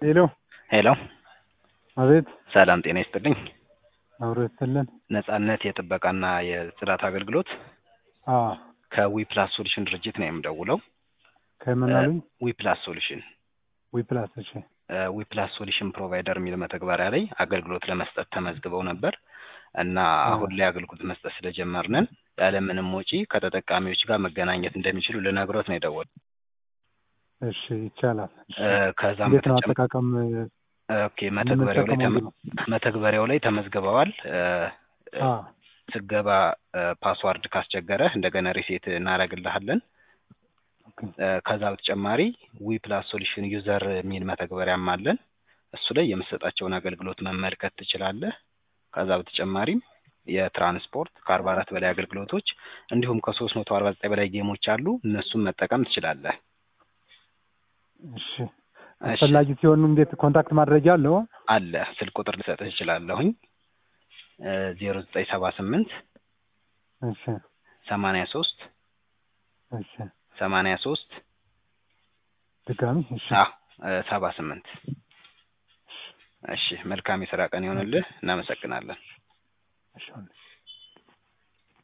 ሄሎ ሄሎ አቤት ሰላም ጤና ይስጥልኝ። አውረስተልን ነጻነት የጥበቃና የጽዳት አገልግሎት ከዊፕላስ ሶሉሽን ድርጅት ነው የምደውለው። ከመናሉኝ ዊፕላስ ሶሉሽን ዊፕላስ እሺ ዊፕላስ ሶሉሽን ፕሮቫይደር የሚል መተግበሪያ ላይ አገልግሎት ለመስጠት ተመዝግበው ነበር እና አሁን ላይ አገልግሎት መስጠት ስለጀመርነን ያለምንም ወጪ ከተጠቃሚዎች ጋር መገናኘት እንደሚችሉ ልነግሮት ነው የደወልኩት። እሺ ይቻላል። ከዛም እንዴት ነው አጠቃቀም? ኦኬ መተግበሪያው ላይ ተመዝግበዋል። ስገባ ፓስዋርድ ካስቸገረ እንደገና ሪሴት እናደርግልሃለን። ከዛ በተጨማሪ ዊፕላስ ሶሉሽን ዩዘር የሚል መተግበሪያም አለን። እሱ ላይ የምትሰጣቸውን አገልግሎት መመልከት ትችላለህ። ከዛ በተጨማሪም የትራንስፖርት ከ44 በላይ አገልግሎቶች እንዲሁም ከ349 በላይ ጌሞች አሉ። እነሱን መጠቀም ትችላለህ። እሺ አስፈላጊ ሲሆን እንዴት ኮንታክት ማድረግ ያለው አለ? ስልክ ቁጥር ልሰጥህ እችላለሁኝ 0978 እሺ 83 እሺ 83 ድጋሚ እሺ 78 እሺ መልካም የሥራ ቀን ይሁንልህ። እናመሰግናለን። እሺ